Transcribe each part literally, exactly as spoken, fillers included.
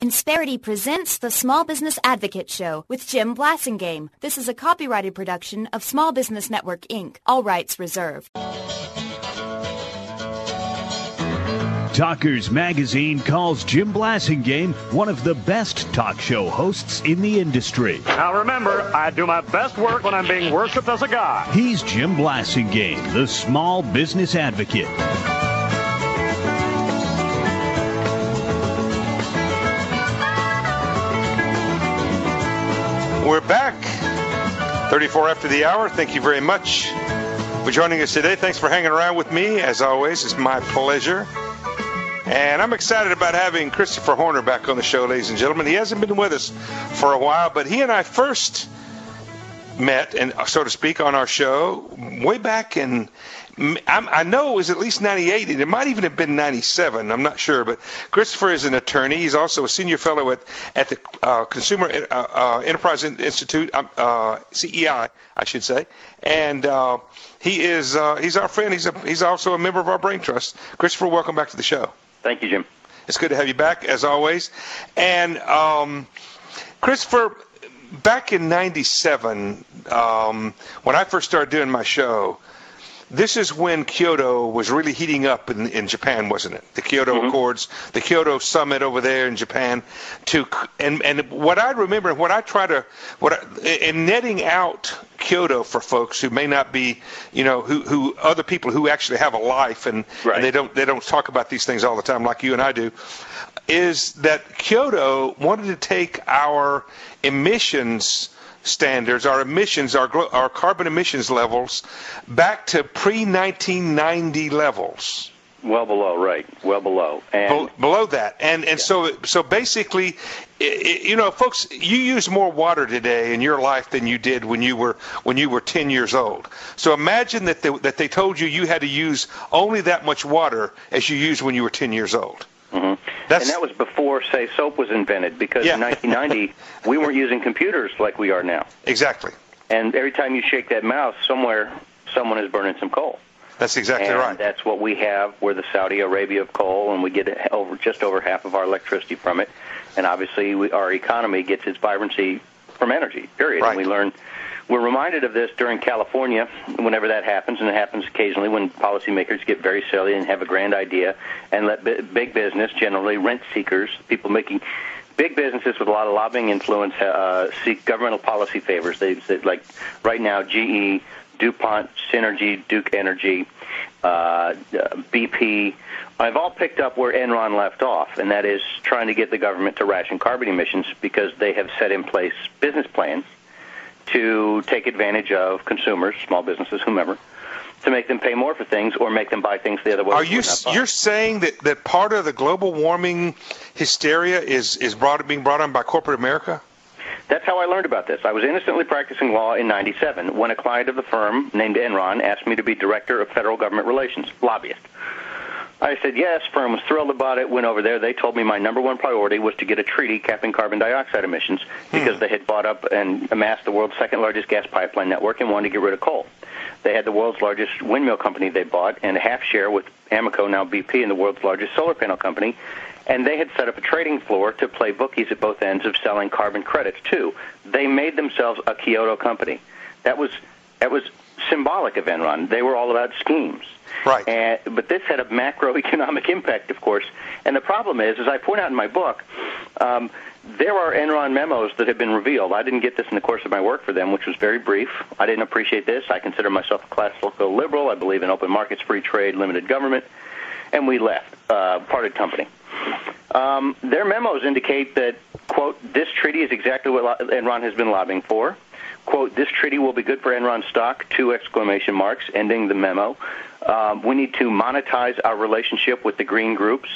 Insperity presents the Small Business Advocate Show with Jim Blasingame. This is a copyrighted production of Small Business Network, Incorporated. All rights reserved. Talkers Magazine calls Jim Blasingame one of the best talk show hosts in the industry. Now remember, I do my best work when I'm being worshipped as a god. He's Jim Blasingame, the Small Business Advocate. We're back, thirty-four after the hour. Thank you very much for joining us today. Thanks for hanging around with me. As always, it's my pleasure. And I'm excited about having Christopher Horner back on the show, ladies and gentlemen. He hasn't been with us for a while, but he and I first met, and so to speak, on our show way back in, I know it was at least ninety-eight, and it might even have been ninety-seven. I'm not sure, but Christopher is an attorney. He's also a senior fellow at, at the uh, Consumer uh, uh, Enterprise Institute, uh, C E I, I should say. And uh, he is uh, he's our friend. He's a, he's also a member of our Brain Trust. Christopher, welcome back to the show. Thank you, Jim. It's good to have you back, as always. And um, Christopher, back in ninety-seven, um, when I first started doing my show, this is when Kyoto was really heating up in, in Japan, wasn't it? The Kyoto mm-hmm. Accords, the Kyoto Summit over there in Japan. To and and what I remember, what I try to, what I, in netting out Kyoto for folks who may not be, you know, who, who other people who actually have a life and, right. and they don't they don't talk about these things all the time like you and I do, is that Kyoto wanted to take our emissions standards, our emissions, our our carbon emissions levels back to pre nineteen ninety levels. Well below, right? Well below, and Be- below that, and and yeah. so so basically, it, it, you know, folks, you use more water today in your life than you did when you were when you were ten years old. So imagine that they, that they told you you had to use only that much water as you used when you were ten years old. Mm-hmm. And that was before, say, soap was invented, because yeah. in nineteen ninety, we weren't using computers like we are now. Exactly. And every time you shake that mouse, somewhere, someone is burning some coal. That's exactly and right. That's what we have. We're the Saudi Arabia of coal, and we get over just over half of our electricity from it. And obviously, we, our economy gets its vibrancy from energy, period. Right. And we learn... We're reminded of this during California, whenever that happens, and it happens occasionally when policymakers get very silly and have a grand idea and let b- big business, generally rent seekers, people making big businesses with a lot of lobbying influence, uh, seek governmental policy favors. They, they like right now, G E, DuPont, Synergy, Duke Energy, uh, B P. I've all picked up where Enron left off, and that is trying to get the government to ration carbon emissions because they have set in place business plans to take advantage of consumers, small businesses, whomever, to make them pay more for things or make them buy things the other way. Are you you're saying that, that part of the global warming hysteria is is brought being brought on by corporate America? That's how I learned about this. I was innocently practicing law in ninety-seven when a client of the firm named Enron asked me to be director of federal government relations, lobbyist. I said yes. Firm was thrilled about it. Went over there. They told me my number one priority was to get a treaty capping carbon dioxide emissions because hmm. they had bought up and amassed the world's second largest gas pipeline network and wanted to get rid of coal. They had the world's largest windmill company they bought and a half share with Amoco, now B P, and the world's largest solar panel company. And they had set up a trading floor to play bookies at both ends of selling carbon credits too. They made themselves a Kyoto company. That was that was symbolic of Enron. They were all about schemes. Right. And, but this had a macroeconomic impact, of course. And the problem is, as I point out in my book, um, there are Enron memos that have been revealed. I didn't get this in the course of my work for them, which was very brief. I didn't appreciate this. I consider myself a classical liberal. I believe in open markets, free trade, limited government. And we left, uh, parted company. Um, their memos indicate that, quote, this treaty is exactly what Enron has been lobbying for. Quote, this treaty will be good for Enron stock, two exclamation marks, ending the memo. Um, we need to monetize our relationship with the green groups.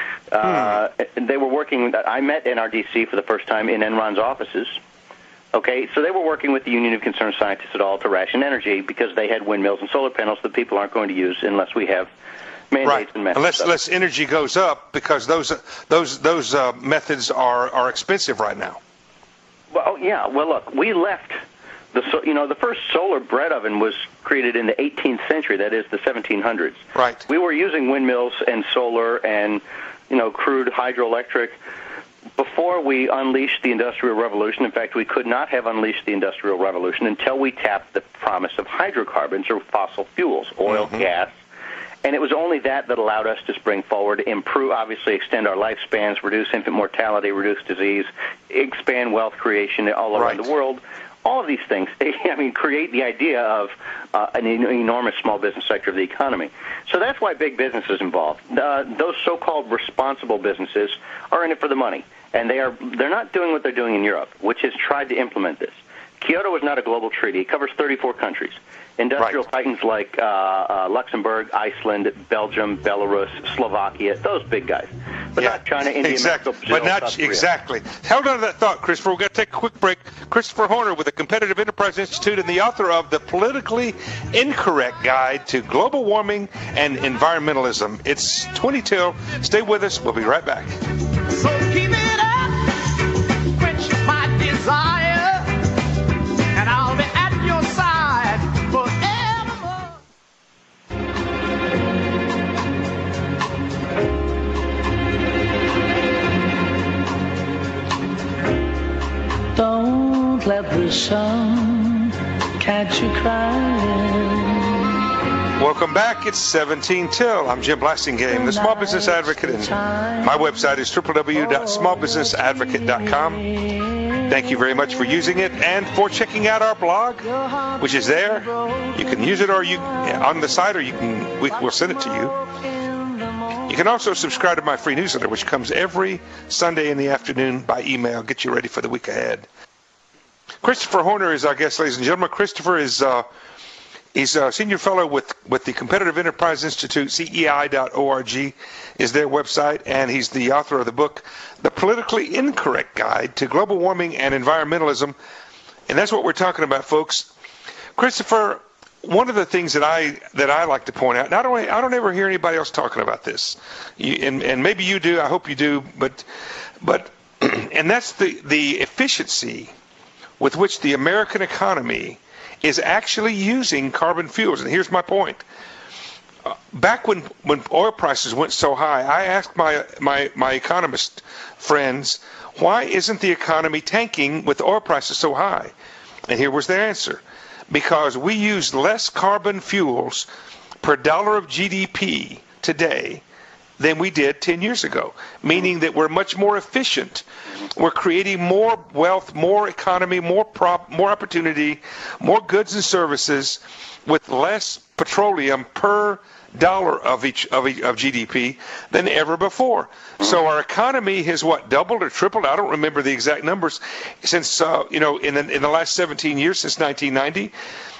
Uh, hmm. They were working, I met N R D C for the first time in Enron's offices. Okay, so they were working with the Union of Concerned Scientists et al. To ration energy because they had windmills and solar panels that people aren't going to use unless we have mandates right. and methods. Unless, unless energy goes up because those those those uh, methods are, are expensive right now. Well, yeah. Well, look, we left. The so, you know the first solar bread oven was created in the eighteenth century. That is the seventeen hundreds. Right. We were using windmills and solar and you know crude hydroelectric before we unleashed the Industrial Revolution, in fact, we could not have unleashed the Industrial Revolution until we tapped the promise of hydrocarbons or fossil fuels, oil, mm-hmm. gas. And it was only that that allowed us to spring forward, improve, obviously extend our lifespans, reduce infant mortality, reduce disease, expand wealth creation all around right. the world. All of these things, I mean, create the idea of uh, an enormous small business sector of the economy. So that's why big business is involved. Uh, those so-called responsible businesses are in it for the money, and they are, they're not doing what they're doing in Europe, which has tried to implement this. Kyoto is not a global treaty. It covers thirty-four countries. Industrial right. titans like uh, uh, Luxembourg, Iceland, Belgium, Belarus, Slovakia, those big guys. But yeah, not China, India, exactly. Mexico, Brazil, but not South Korea. Exactly. Hold on to that thought, Christopher. We've got to take a quick break. Christopher Horner with the Competitive Enterprise Institute and the author of The Politically Incorrect Guide to Global Warming and Environmentalism. It's twenty till. Stay with us. We'll be right back. So keep it up, quench my desire, and I'll be at your side forevermore. Don't let the sun catch you crying. Welcome back. It's seventeen till. I'm Jim Blasingame, the Small Business Advocate, and my website is w w w dot small business advocate dot com. Thank you very much for using it and for checking out our blog, which is there. You can use it or you on the site, or you can we, we'll send it to you. You can also subscribe to my free newsletter, which comes every Sunday in the afternoon by email. Get you ready for the week ahead. Christopher Horner is our guest, ladies and gentlemen. Christopher is uh, he's a senior fellow with, with the Competitive Enterprise Institute. C E I dot org is their website, and he's the author of the book, The Politically Incorrect Guide to Global Warming and Environmentalism. And that's what we're talking about, folks. Christopher, one of the things that I that I like to point out, and I don't I don't ever hear anybody else talking about this, you, and and maybe you do. I hope you do, but but and that's the the efficiency with which the American economy is actually using carbon fuels. And here's my point. Uh, back when, when oil prices went so high, I asked my, my, my economist friends, why isn't the economy tanking with oil prices so high? And here was their answer. Because we use less carbon fuels per dollar of G D P today than we did ten years ago, meaning that we're much more efficient. We're creating more wealth, more economy, more prop, more opportunity, more goods and services with less petroleum per dollar of each of, each, of G D P than ever before. So our economy has what, doubled or tripled? I don't remember the exact numbers since uh, you know in the, in the last seventeen years, since nineteen ninety.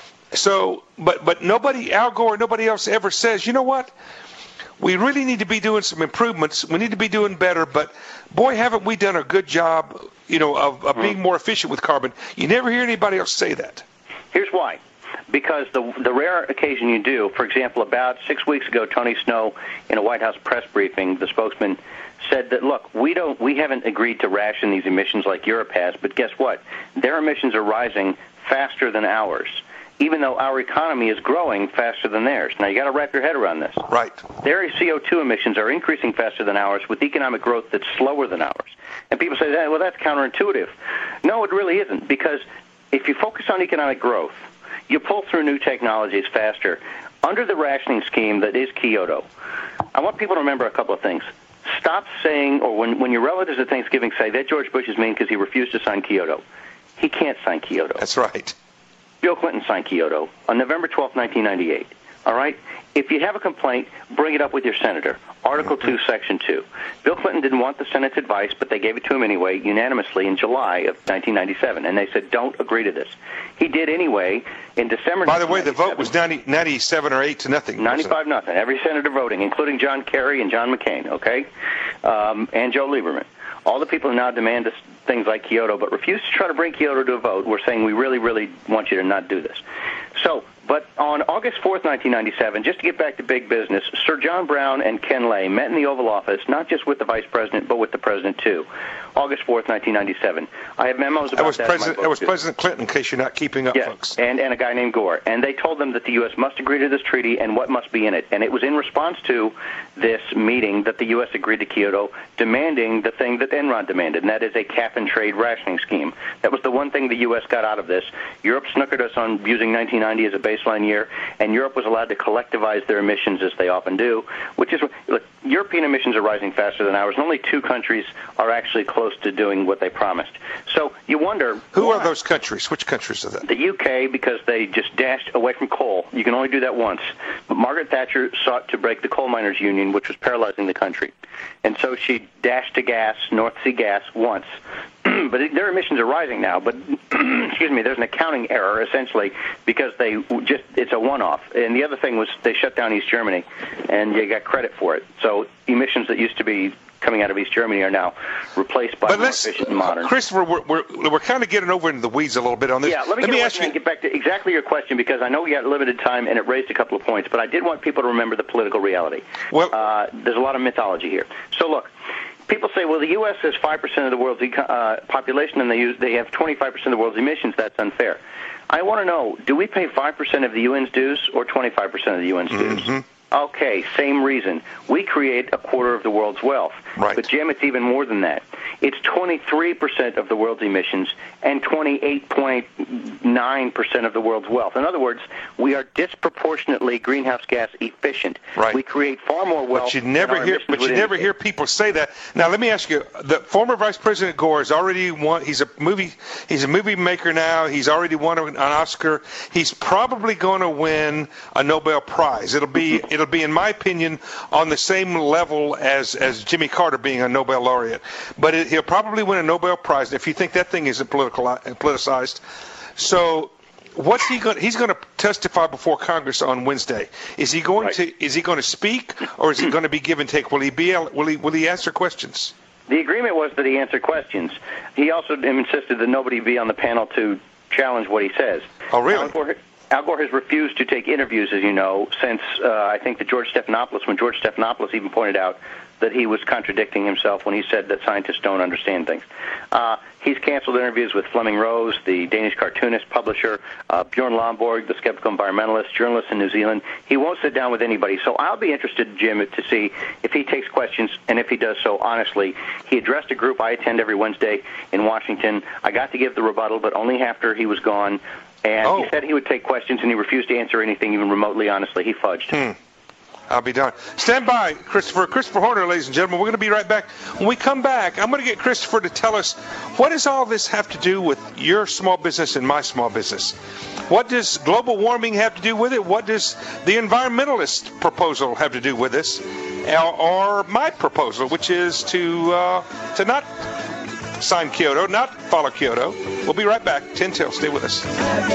So, but but nobody, Al Gore, nobody else ever says, you know what? We really need to be doing some improvements. We need to be doing better, but boy, haven't we done a good job, you know, of, of being more efficient with carbon. You never hear anybody else say that. Here's why. Because the the rare occasion you do, for example, about six weeks ago, Tony Snow, in a White House press briefing, the spokesman said that, look, we don't, we haven't agreed to ration these emissions like Europe has, but guess what? Their emissions are rising faster than ours, even though our economy is growing faster than theirs. Now, you got to wrap your head around this. Right. Their C O two emissions are increasing faster than ours with economic growth that's slower than ours. And people say, well, that's counterintuitive. No, it really isn't, because if you focus on economic growth, you pull through new technologies faster. Under the rationing scheme that is Kyoto, I want people to remember a couple of things. Stop saying, or when, when your relatives at Thanksgiving say, that George Bush is mean because he refused to sign Kyoto. He can't sign Kyoto. That's right. Bill Clinton signed Kyoto on November twelfth, nineteen ninety-eight. All right? If you have a complaint, bring it up with your senator. Article two, Section two. Bill Clinton didn't want the Senate's advice, but they gave it to him anyway, unanimously, in July of nineteen ninety-seven. And they said, don't agree to this. He did anyway in December. By the way, the vote was ninety, ninety-seven or eight to nothing. ninety-five nothing. Every senator voting, including John Kerry and John McCain, okay? Um, and Joe Lieberman. All the people who now demand this, things like Kyoto, but refuse to try to bring Kyoto to a vote, we're saying we really, really want you to not do this. So But on August fourth, nineteen ninety-seven, just to get back to big business, Sir John Brown and Ken Lay met in the Oval Office, not just with the Vice President, but with the President, too. August fourth, nineteen ninety-seven. I have memos about that. Was that President, in my book, that was too. President Clinton, in case you're not keeping up, yes, folks. And, and a guy named Gore. And they told them that the U S must agree to this treaty and what must be in it. And it was in response to this meeting that the U S agreed to Kyoto, demanding the thing that Enron demanded, and that is a cap-and-trade rationing scheme. That was the one thing the U S got out of this. Europe snookered us on using nineteen ninety as a baseline year, and Europe was allowed to collectivize their emissions, as they often do, which is, look, European emissions are rising faster than ours, and only two countries are actually close to doing what they promised. So you wonder... Who why? are those countries? Which countries are that? The U K, because they just dashed away from coal. You can only do that once. But Margaret Thatcher sought to break the coal miners' union, which was paralyzing the country. And so she dashed to gas, North Sea gas, once. But it, their emissions are rising now. But, excuse me, there's an accounting error, essentially, because they just it's a one-off. And the other thing was they shut down East Germany, and you got credit for it. So emissions that used to be coming out of East Germany are now replaced by but more efficient and modern. Christopher, we're, we're, we're kind of getting over into the weeds a little bit on this. Yeah, let me, let get, me ask ask you. and get back to exactly your question, because I know we got limited time and it raised a couple of points, but I did want people to remember the political reality. Well, uh, there's a lot of mythology here. So look, people say, well, the U S has five percent of the world's uh, population and they use they have twenty-five percent of the world's emissions. That's unfair. I want to know, do we pay five percent of the U N's dues or twenty-five percent of the U N's dues? Mm-hmm. Okay, same reason. We create a quarter of the world's wealth. Right. But, Jim, it's even more than that. It's twenty-three percent of the world's emissions and twenty-eight point nine percent of the world's wealth. In other words, we are disproportionately greenhouse gas efficient. Right. We create far more wealth. But you never than our hear. emissions But you would never indicate. hear people say that. Now, let me ask you: the former Vice President Gore is already won. He's a movie. He's a movie maker now. He's already won an Oscar. He's probably going to win a Nobel Prize. It'll be. It'll be, in my opinion, on the same level as as Jimmy Carter being a Nobel laureate. But it, he'll probably win a Nobel Prize if you think that thing isn't political politicized. So. What's he going? He's going to testify before Congress on Wednesday. Is he going Right. to? Is he going to speak, or is it going to be give and take? Will he be? Will he? Will he answer questions? The agreement was that he answered questions. He also insisted that nobody be on the panel to challenge what he says. Oh, really? Al Gore, Al Gore has refused to take interviews, as you know, since uh, I think that George Stephanopoulos, when George Stephanopoulos even pointed out that he was contradicting himself when he said that scientists don't understand things. Uh, he's canceled interviews with Fleming Rose, the Danish cartoonist, publisher, uh, Bjorn Lomborg, the skeptical environmentalist, journalist in New Zealand. He won't sit down with anybody. So I'll be interested, Jim, to see if he takes questions, and if he does so honestly. He addressed a group I attend every Wednesday in Washington. I got to give the rebuttal, but only after he was gone. And oh. he said he would take questions, and he refused to answer anything even remotely honestly. He fudged. Hmm. I'll be darned. Stand by, Christopher. Christopher Horner, ladies and gentlemen. We're going to be right back. When we come back, I'm going to get Christopher to tell us, what does all this have to do with your small business and my small business? What does global warming have to do with it? What does the environmentalist proposal have to do with this? Or my proposal, which is to uh, to not sign Kyoto, not follow Kyoto. We'll be right back. ten till. Stay with us.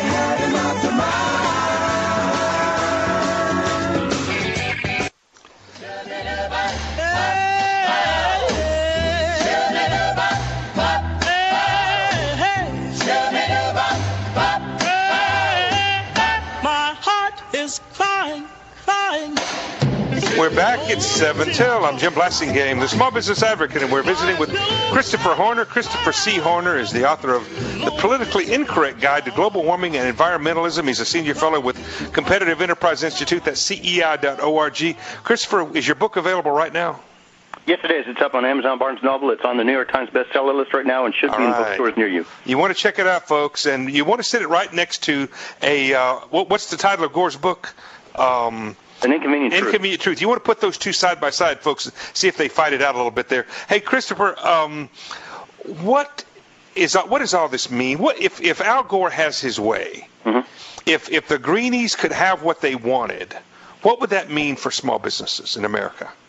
We're back. It's seven till. I'm Jim Blasingame, the Small Business Advocate, and we're visiting with Christopher Horner. Christopher C. Horner is the author of The Politically Incorrect Guide to Global Warming and Environmentalism. He's a senior fellow with Competitive Enterprise Institute. That's C E I dot org. Christopher, is your book available right now? Yes, it is. It's up on Amazon, Barnes and Noble. It's on the New York Times bestseller list right now and should All be in right. bookstores near you. You want to check it out, folks, and you want to sit it right next to a, uh, what, what's the title of Gore's book? Um... An Inconvenient Truth. Inconvenient Truth. You want to put those two side by side, folks, see if they fight it out a little bit there. Hey, Christopher, um, what is what does all this mean? What if, if Al Gore has his way? Mm-hmm. If if the Greenies could have what they wanted, what would that mean for small businesses in America?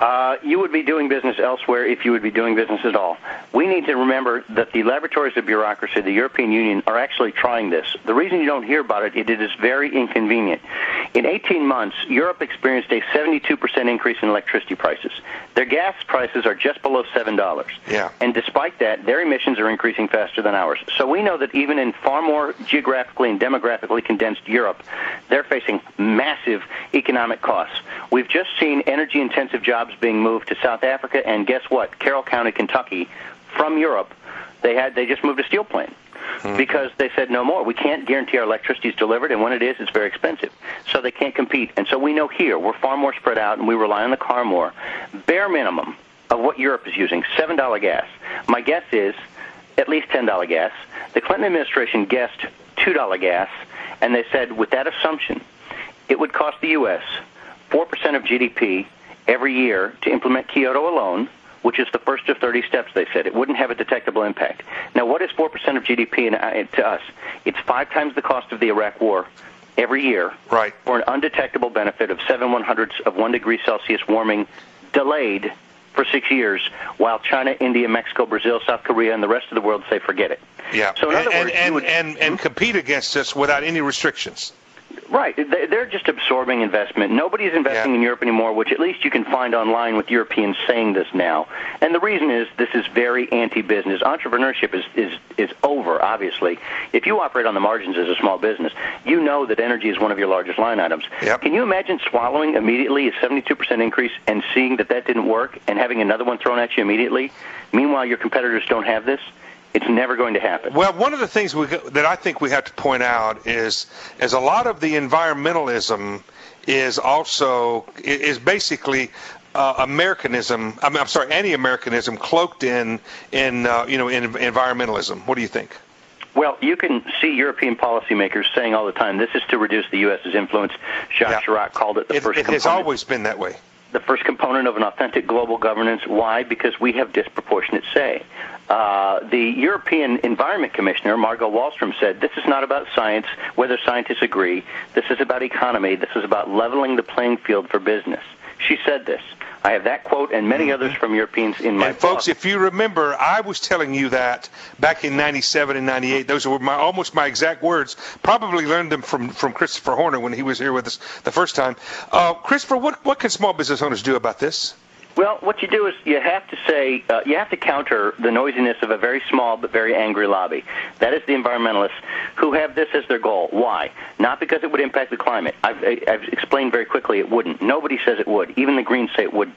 Uh, you would be doing business elsewhere if you would be doing business at all. We need to remember that the laboratories of bureaucracy, the European Union, are actually trying this. The reason you don't hear about it, it is very inconvenient. In eighteen months, Europe experienced a seventy-two percent increase in electricity prices. Their gas prices are just below seven dollars. Yeah. And despite that, their emissions are increasing faster than ours. So we know that even in far more geographically and demographically condensed Europe, they're facing massive economic costs. We've just seen energy-intensive jobs being moved to South Africa, and guess what? Carroll County, Kentucky, from Europe, they had they just moved a steel plant mm-hmm. because they said no more. We can't guarantee our electricity is delivered, and when it is, it's very expensive. So they can't compete. And so we know here we're far more spread out, and we rely on the car more. Bare minimum of what Europe is using, seven dollars gas. My guess is at least ten dollars gas. The Clinton administration guessed two dollars gas, and they said with that assumption, it would cost the U S four percent of G D P every year to implement Kyoto alone, which is the first of thirty steps, they said. It wouldn't have a detectable impact. Now, what is four percent of G D P in, uh, to us? It's five times the cost of the Iraq War every year right. for an undetectable benefit of seven one-hundredths of one degree Celsius warming delayed for six years, while China, India, Mexico, Brazil, South Korea, and the rest of the world say forget it. Yeah, so in and, other words, and, would, and, and compete against us without any restrictions. Right. They're just absorbing investment. Nobody's investing yeah. in Europe anymore, which at least you can find online with Europeans saying this now. And the reason is this is very anti-business. Entrepreneurship is, is, is over, obviously. If you operate on the margins as a small business, you know that energy is one of your largest line items. Yep. Can you imagine swallowing immediately a seventy-two percent increase and seeing that that didn't work and having another one thrown at you immediately? Meanwhile, your competitors don't have this? It's never going to happen. Well, one of the things we, that I think we have to point out is, is a lot of the environmentalism is also is basically uh, Americanism. I mean, I'm sorry, anti-Americanism cloaked in in uh, you know in environmentalism. What do you think? Well, you can see European policymakers saying all the time, "This is to reduce the U S's influence." Jacques yeah. Chirac called it the it, first. It has component. always been that way. The first component of an authentic global governance. Why? Because we have disproportionate say. Uh, the European Environment Commissioner, Margot Wallström, said, this is not about science, whether scientists agree. This is about economy. This is about leveling the playing field for business. She said this. I have that quote and many others from Europeans in my and folks, book. if you remember, I was telling you that back in ninety-seven and ninety-eight. Those were my almost my exact words. Probably learned them from, from Christopher Horner when he was here with us the first time. Uh, Christopher, what, what can small business owners do about this? Well, what you do is you have to say, uh, you have to counter the noisiness of a very small but very angry lobby. That is the environmentalists who have this as their goal. Why? Not because it would impact the climate. I've, I've explained very quickly it wouldn't. Nobody says it would. Even the Greens say it wouldn't.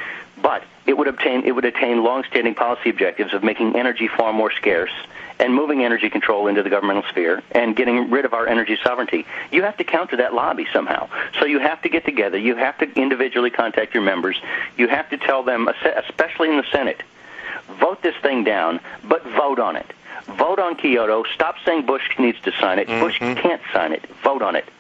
But it would obtain, it would attain long-standing policy objectives of making energy far more scarce and moving energy control into the governmental sphere and getting rid of our energy sovereignty. You have to counter that lobby somehow. So you have to get together. You have to individually contact your members. You have to tell them, especially in the Senate, vote this thing down, but vote on it. Vote on Kyoto. Stop saying Bush needs to sign it. Mm-hmm. Bush can't sign it. Vote on it.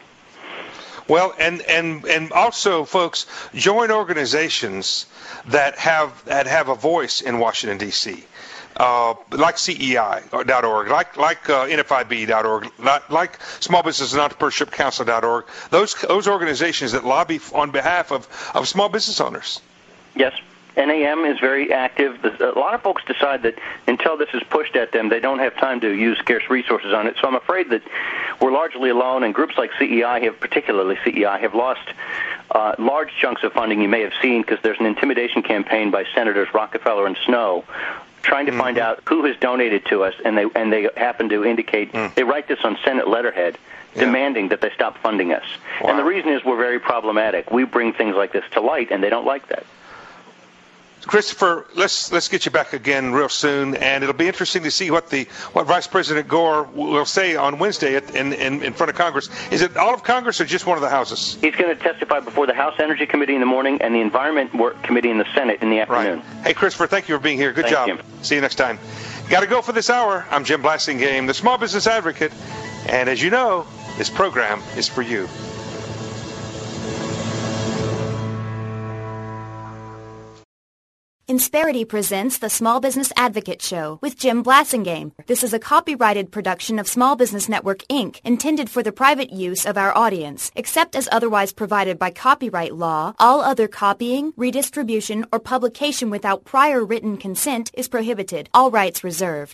Well, and, and, and also, folks, join organizations that have that have a voice in Washington, D C, uh, like C E I dot org, like like uh, N F I B dot org, like, like Small Business and Entrepreneurship Council dot org. Those those organizations that lobby on behalf of, of small business owners. Yes. N A M is very active. A lot of folks decide that until this is pushed at them, they don't have time to use scarce resources on it. So I'm afraid that we're largely alone, and groups like C E I have, particularly C E I, have lost uh, large chunks of funding you may have seen because there's an intimidation campaign by Senators Rockefeller and Snow trying to mm-hmm. find out who has donated to us, and they and they happen to indicate, mm. they write this on Senate letterhead, yeah. demanding that they stop funding us. Wow. And the reason is we're very problematic. We bring things like this to light, and they don't like that. Christopher, let's let's get you back again real soon, and it'll be interesting to see what the what Vice President Gore will say on Wednesday at, in, in in front of Congress. Is it all of Congress or just one of the houses? He's going to testify before the House Energy Committee in the morning and the Environment Work Committee in the Senate in the afternoon. Right. Hey, Christopher, thank you for being here. Good Thank job. you. See you next time. Got to go for this hour. I'm Jim Blasingame, the Small Business Advocate, and as you know, this program is for you. Insperity presents the Small Business Advocate Show with Jim Blasingame. This is a copyrighted production of Small Business Network, Incorporated, intended for the private use of our audience. Except as otherwise provided by copyright law, all other copying, redistribution, or publication without prior written consent is prohibited. All rights reserved.